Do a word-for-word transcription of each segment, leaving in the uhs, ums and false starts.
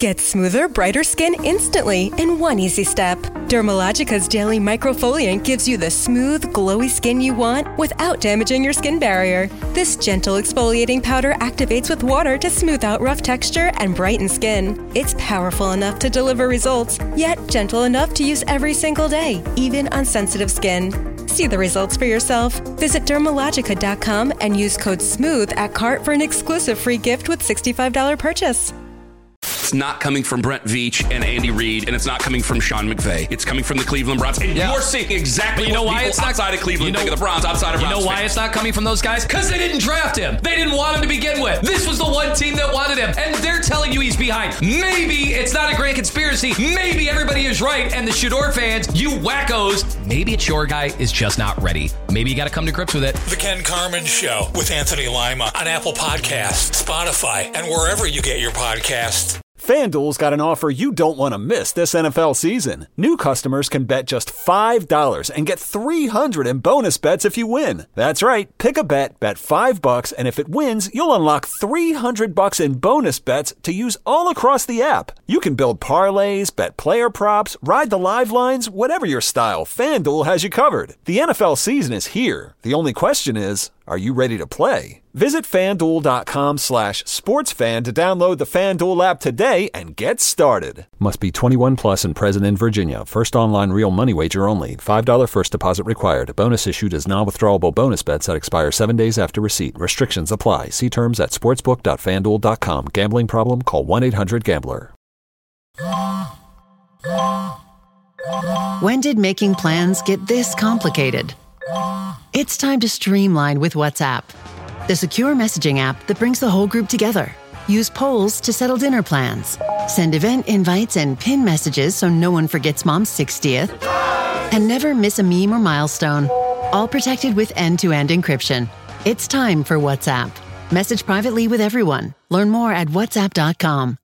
Get smoother, brighter skin instantly in one easy step. Dermalogica's daily microfoliant gives you the smooth, glowy skin you want without damaging your skin barrier. This gentle exfoliating powder activates with water to smooth out rough texture and brighten skin. It's powerful enough to deliver results, yet gentle enough to use every single day, even on sensitive skin. See the results for yourself. Visit dermalogica dot com and use code SMOOTH at cart for an exclusive free gift with sixty-five dollars purchase. It's not coming from Brent Veach and Andy Reid, and it's not coming from Sean McVay. It's coming from the Cleveland Browns. And yeah. you're seeing exactly you know what why people it's not, outside of Cleveland you know, think of the Browns, outside of Browns. You know why fans. It's not coming from those guys? Because they didn't draft him. They didn't want him to begin with. This was the one team that wanted him, and they're telling you he's behind. Maybe it's not a great conspiracy. Maybe everybody is right, and the Shador fans, you wackos, maybe it's your guy is just not ready. Maybe you got to come to grips with it. The Ken Carman Show with Anthony Lima on Apple Podcasts, Spotify, and wherever you get your podcasts. FanDuel's got an offer you don't want to miss this N F L season. New customers can bet just five dollars and get three hundred dollars in bonus bets if you win. That's right. Pick a bet, bet five bucks, and if it wins, you'll unlock three hundred bucks in bonus bets to use all across the app. You can build parlays, bet player props, ride the live lines, whatever your style, FanDuel has you covered. The N F L season is here. The only question is, are you ready to play? Visit FanDuel.com slash sportsfan to download the FanDuel app today and get started. Must be twenty-one plus and present in Virginia. First online real money wager only. five dollars first deposit required. Bonus issued as non-withdrawable bonus bets that expire seven days after receipt. Restrictions apply. See terms at sportsbook dot fan duel dot com. Gambling problem? Call one eight hundred gambler. When did making plans get this complicated? It's time to streamline with WhatsApp, the secure messaging app that brings the whole group together. Use polls to settle dinner plans. Send event invites and pin messages so no one forgets Mom's sixtieth. And never miss a meme or milestone. All protected with end-to-end encryption. It's time for WhatsApp. Message privately with everyone. Learn more at whatsapp dot com.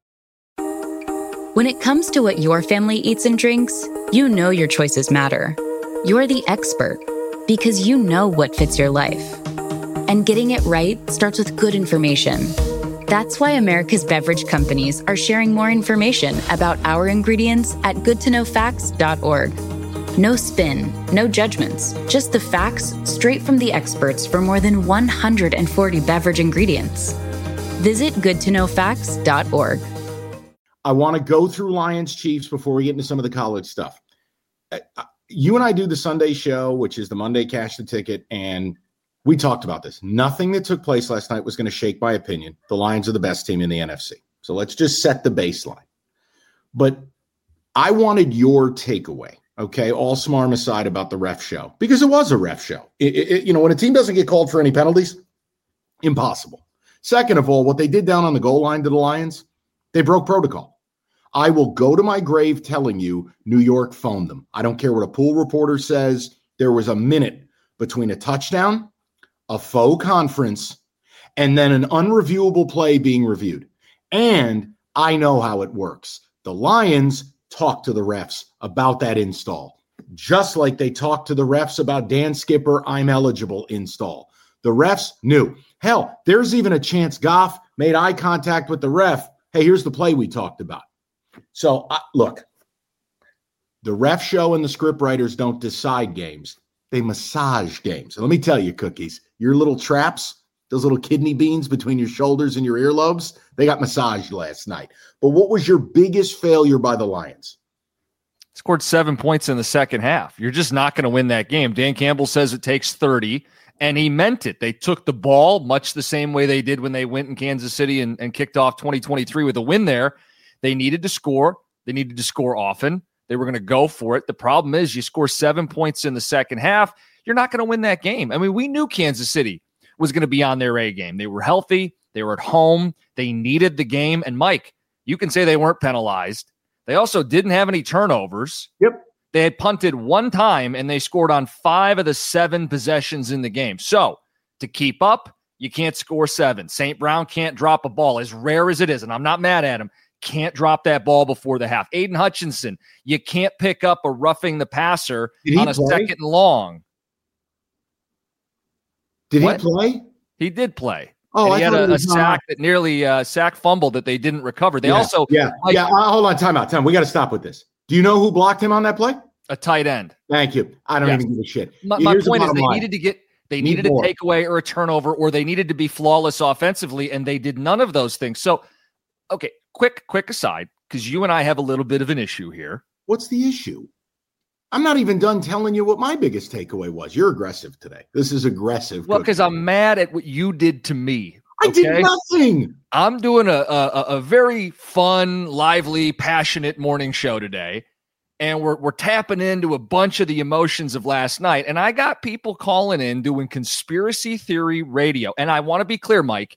When it comes to what your family eats and drinks, you know your choices matter. You're the expert because you know what fits your life. And getting it right starts with good information. That's why America's beverage companies are sharing more information about our ingredients at good to know facts dot org. No spin, no judgments, just the facts straight from the experts for more than one hundred forty beverage ingredients. Visit good to know facts dot org. I want to go through Lions Chiefs before we get into some of the college stuff. You and I do the Sunday show, which is the Monday Cash the Ticket, and we talked about this. Nothing that took place last night was going to shake my opinion. The Lions are the best team in the N F C. So let's just set the baseline. But I wanted your takeaway, okay, all smarm aside about the ref show, because it was a ref show. It, it, you know, when a team doesn't get called for any penalties, impossible. Second of all, what they did down on the goal line to the Lions, they broke protocol. I will go to my grave telling you New York phoned them. I don't care what a pool reporter says. There was a minute between a touchdown, a faux conference, and then an unreviewable play being reviewed. And I know how it works. The Lions talk to the refs about that install, just like they talked to the refs about Dan Skipper, I'm eligible install. The refs knew. Hell, there's even a chance Goff made eye contact with the ref. Hey, here's the play we talked about. So, uh, look, the ref show and the script writers don't decide games. They massage games. And let me tell you, Cookies, your little traps, those little kidney beans between your shoulders and your earlobes, they got massaged last night. But what was your biggest failure by the Lions? Scored seven points in the second half. You're just not going to win that game. Dan Campbell says it takes thirty, and he meant it. They took the ball much the same way they did when they went in Kansas City and, and kicked off twenty twenty-three with a win there. They needed to score. They needed to score often. They were going to go for it. The problem is you score seven points in the second half, you're not going to win that game. I mean, we knew Kansas City was going to be on their A game. They were healthy. They were at home. They needed the game. And Mike, you can say they weren't penalized. They also didn't have any turnovers. Yep. They had punted one time, and they scored on five of the seven possessions in the game. So to keep up, you can't score seven. Saint Brown can't drop a ball, as rare as it is, and I'm not mad at him. Can't drop that ball before the half. Aiden Hutchinson, you can't pick up a roughing the passer on a play? second and long. Did what? he play? He did play. Oh, and I he had a, a sack not. that nearly uh, sack fumble that they didn't recover. They yeah, also yeah like, yeah. Uh, hold on, time out, time. We got to stop with this. Do you know who blocked him on that play? A tight end. Thank you. I don't yes. even give a shit. My, my point is they line. needed to get they Need needed more. a takeaway or a turnover, or they needed to be flawless offensively, and they did none of those things. So, okay, quick quick aside, because you and I have a little bit of an issue here. What's the issue? I'm not even done telling you what my biggest takeaway was. You're aggressive today. This is aggressive. Well, because I'm mad at what you did to me. I okay? did nothing. I'm doing a, a a very fun, lively, passionate morning show today, and we're we're tapping into a bunch of the emotions of last night. And I got people calling in doing conspiracy theory radio. And I want to be clear, Mike,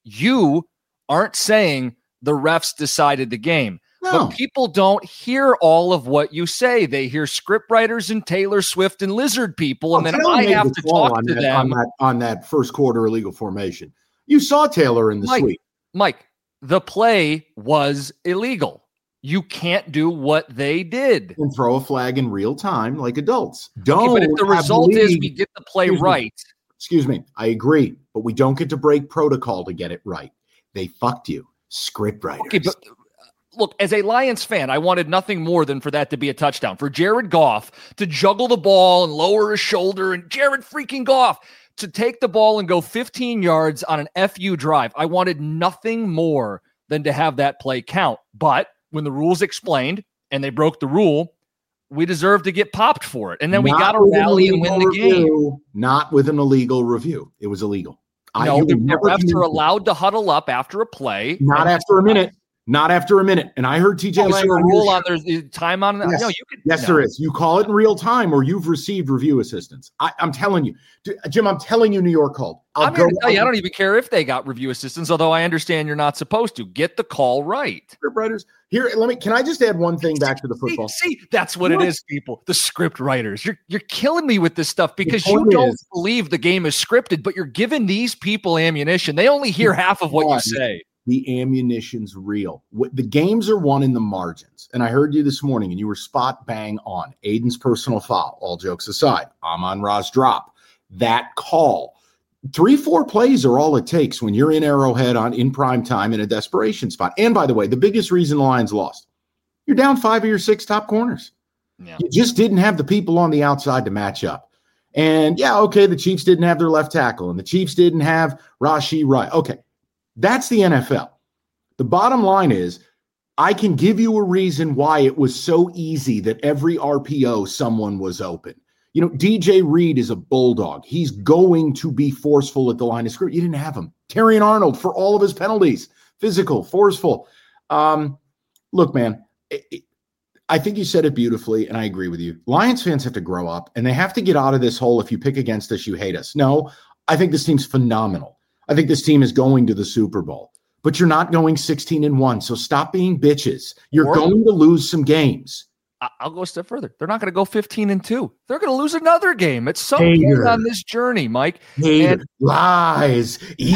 you aren't saying the refs decided the game. No. But people don't hear all of what you say. They hear scriptwriters and Taylor Swift and lizard people, and well, then Taylor I have to talk on to that, them on that, on that first quarter illegal formation. You saw Taylor in the Mike, suite. Mike, the play was illegal. You can't do what they did and throw a flag in real time like adults. Don't. Okay, but if the result is we get the play excuse right. Me, excuse me, I agree, but we don't get to break protocol to get it right. They fucked you, scriptwriters. Okay, but look, as a Lions fan, I wanted nothing more than for that to be a touchdown. For Jared Goff to juggle the ball and lower his shoulder, and Jared freaking Goff to take the ball and go fifteen yards on an F U drive. I wanted nothing more than to have that play count. But when the rules explained and they broke the rule, we deserved to get popped for it. And then we got to rally and win the review, game. Not with an illegal review. It was illegal. No, I, the, the refs are allowed to huddle up after a play. Not after a minute. Not after a minute. And I heard T J oh, Lang. Is there a rule on there's time on yes, no, you could, yes no. there is. You call it in real time or you've received review assistance. I, I'm telling you. Jim, I'm telling you New York called. I'll I'm go, to tell you, I don't even care if they got review assistance, although I understand you're not supposed to. Get the call right. Scriptwriters. Here, let me can I just add one thing back to the football? See, see that's what, what it is, people. The script writers. You're you're killing me with this stuff because you is, don't believe the game is scripted, but you're giving these people ammunition. They only hear half of what you say. The ammunition's real. The games are won in the margins. And I heard you this morning, and you were spot bang on. Aiden's personal foul, all jokes aside. Amon-Ra's drop. That call. Three, four plays are all it takes when you're in Arrowhead on in prime time in a desperation spot. And by the way, the biggest reason the Lions lost, you're down five of your six top corners. Yeah. You just didn't have the people on the outside to match up. And yeah, okay, the Chiefs didn't have their left tackle, and the Chiefs didn't have Rashee Rice. Okay. That's the N F L. The bottom line is I can give you a reason why it was so easy that every R P O someone was open. You know, D J Reed is a bulldog. He's going to be forceful at the line of scrimmage. You didn't have him. Terrion Arnold for all of his penalties, physical, forceful. Um, look, man, it, it, I think you said it beautifully, and I agree with you. Lions fans have to grow up, and they have to get out of this hole. If you pick against us, you hate us. No, I think this team's phenomenal. I think this team is going to the Super Bowl, but you're not going sixteen and one. So stop being bitches. You're or, going to lose some games. I'll go a step further. They're not going to go fifteen and two. They're going to lose another game at some Hater. point on this journey, Mike. And lies.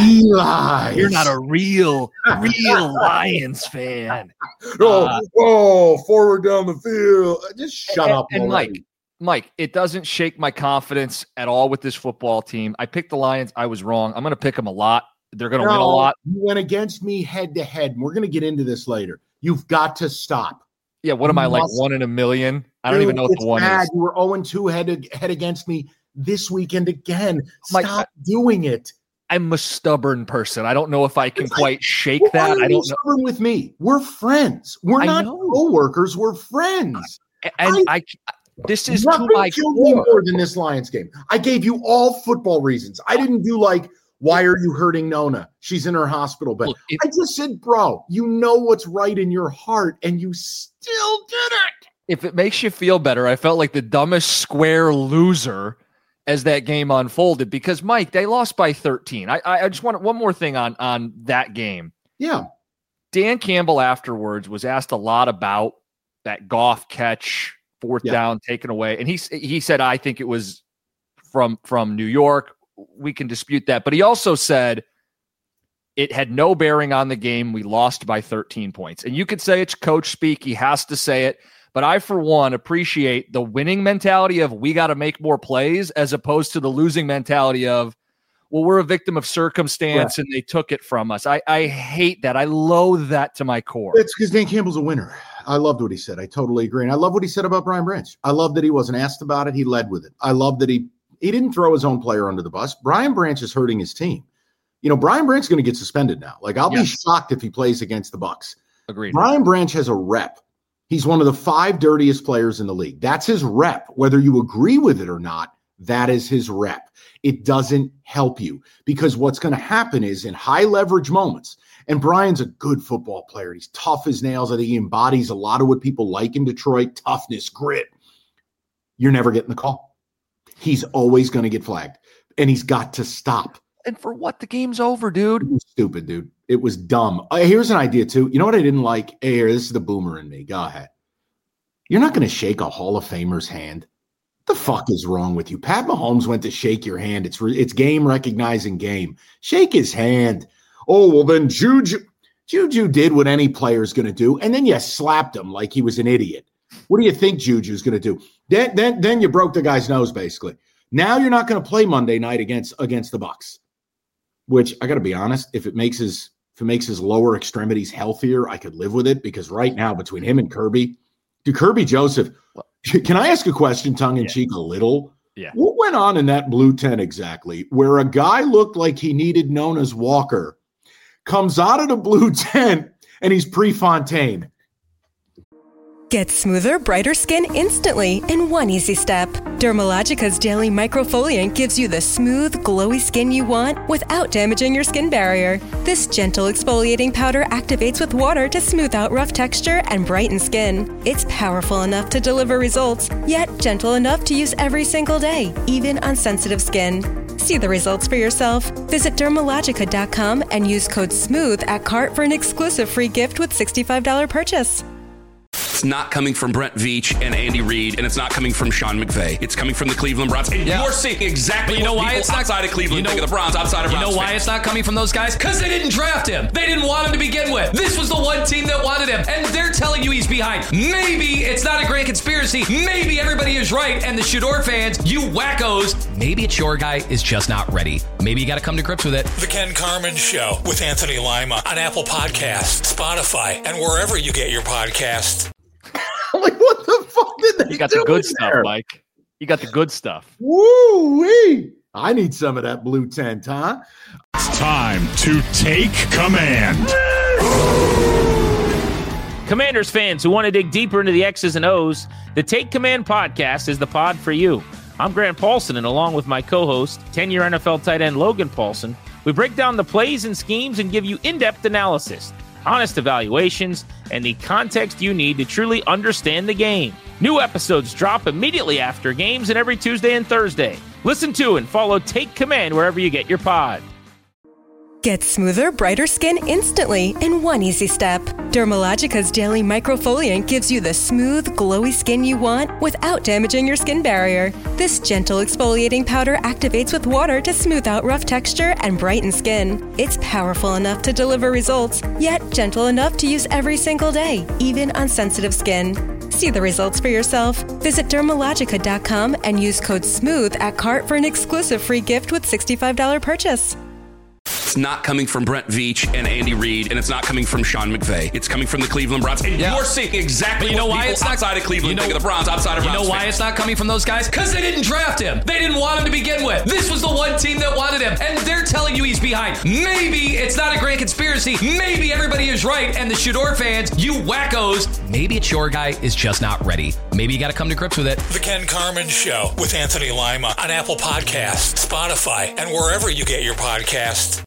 Eli. You're not a real, real Lions fan. Oh, uh, oh, forward down the field. Just shut and, up. And already. Mike, Mike, it doesn't shake my confidence at all with this football team. I picked the Lions. I was wrong. I'm going to pick them a lot. They're going to no, win a lot. You went against me head to head, and we're going to get into this later. You've got to stop. Yeah, what am I, like one in a million? I don't Dude, even know what the one bad. is. You were oh and two head, head against me this weekend again. Mike, Stop doing it. I'm a stubborn person. I don't know if I can it's quite like, shake well, that. I don't know. Stubborn with me. We're friends. We're I not know. co-workers. We're friends. And I, I this is nothing to my killed core. me more than this Lions game. I gave you all football reasons. I didn't do like, why are you hurting Nona? She's in her hospital bed. Look, it, I just said, bro, you know what's right in your heart, and you still did it. If it makes you feel better, I felt like the dumbest square loser as that game unfolded because, Mike, they lost by thirteen. I, I just want one more thing on, on that game. Yeah. Dan Campbell afterwards was asked a lot about that Goff catch, fourth yeah. down taken away. And he, he said, I think it was from, from New York. We can dispute that. But he also said it had no bearing on the game. We lost by thirteen points. And you could say it's coach speak. He has to say it. But I, for one, appreciate the winning mentality of we got to make more plays as opposed to the losing mentality of, well, we're a victim of circumstance, right, and they took it from us. I, I hate that. I loathe that to my core. It's because Dan Campbell's a winner. I loved what he said. I totally agree. And I love what he said about Brian Branch. I love that he wasn't asked about it. He led with it. I love that he he didn't throw his own player under the bus. Brian Branch is hurting his team. You know, Brian Branch is going to get suspended now. Like, I'll yes. be shocked if he plays against the Bucs. Agreed. Brian Branch has a rep. He's one of the five dirtiest players in the league. That's his rep. Whether you agree with it or not, that is his rep. It doesn't help you, because what's going to happen is in high leverage moments, and Brian's a good football player. He's tough as nails. I think he embodies a lot of what people like in Detroit: toughness, grit. You're never getting the call. He's always going to get flagged, and he's got to stop. And for what? The game's over, dude. It was stupid, dude. It was dumb. Uh, here's an idea, too. You know what I didn't like? Hey, here, this is the boomer in me. Go ahead. You're not going to shake a Hall of Famer's hand. The fuck is wrong with you? Pat Mahomes went to shake your hand. It's re- it's game recognizing game. Shake his hand. Oh, well, then Juju. Juju did what any player's going to do, and then you slapped him like he was an idiot. What do you think Juju's going to do? Then, then, then you broke the guy's nose, basically. Now you're not going to play Monday night against against the Bucs. Which, I got to be honest, if it makes his if it makes his lower extremities healthier, I could live with it, because right now between him and Kirby, do Kirby Joseph, can I ask a question tongue in cheek yeah. a little? Yeah. What went on in that blue tent exactly, where a guy looked like he needed Nona's Walker comes out of the blue tent and he's Prefontaine? Get smoother, brighter skin instantly in one easy step. Dermalogica's Daily Microfoliant gives you the smooth, glowy skin you want without damaging your skin barrier. This gentle exfoliating powder activates with water to smooth out rough texture and brighten skin. It's powerful enough to deliver results, yet gentle enough to use every single day, even on sensitive skin. See the results for yourself. Visit Dermalogica dot com and use code SMOOTH at cart for an exclusive free gift with sixty-five dollars purchase. It's not coming from Brent Veach and Andy Reid, and it's not coming from Sean McVay. It's coming from the Cleveland Browns. And yeah. you're seeing exactly you know what why people it's not, outside of Cleveland you know, think of the Browns, outside of You Browns know why fans. it's not coming from those guys? Because they didn't draft him. They didn't want him to begin with. This was the one team that wanted him, and they're telling you he's behind. Maybe it's not a grand conspiracy. Maybe everybody is right, and the Shador fans, you wackos, maybe it's your guy is just not ready. Maybe you got to come to grips with it. The Ken Carman Show with Anthony Lima on Apple Podcasts, Spotify, and wherever you get your podcasts. Like, what the fuck did they You got do the good there? stuff, Mike. You got the good stuff. Woo-wee. I need some of that blue tent, huh? It's time to take command. Commanders fans who want to dig deeper into the X's and O's, the Take Command podcast is the pod for you. I'm Grant Paulson, and along with my co-host, ten-year N F L tight end Logan Paulson, we break down the plays and schemes and give you in-depth analysis, honest evaluations, and the context you need to truly understand the game. New episodes drop immediately after games and every Tuesday and Thursday. Listen to and follow Take Command wherever you get your pod. Get smoother, brighter skin instantly in one easy step. Dermalogica's Daily Microfoliant gives you the smooth, glowy skin you want without damaging your skin barrier. This gentle exfoliating powder activates with water to smooth out rough texture and brighten skin. It's powerful enough to deliver results, yet gentle enough to use every single day, even on sensitive skin. See the results for yourself. Visit Dermalogica dot com and use code SMOOTH at cart for an exclusive free gift with sixty-five dollars purchase. It's not coming from Brent Veach and Andy Reid, and it's not coming from Sean McVay. It's coming from the Cleveland Browns. And yeah. you're seeing exactly you know what why people it's not, outside of Cleveland you know, think of the Browns, outside of You Browns know why fans. it's not coming from those guys? Because they didn't draft him. They didn't want him to begin with. This was the one team that wanted him, and they're telling you he's behind. Maybe it's not a grand conspiracy. Maybe everybody is right, and the Shador fans, you wackos, maybe it's your guy is just not ready. Maybe you got to come to grips with it. The Ken Carman Show with Anthony Lima on Apple Podcasts, Spotify, and wherever you get your podcasts.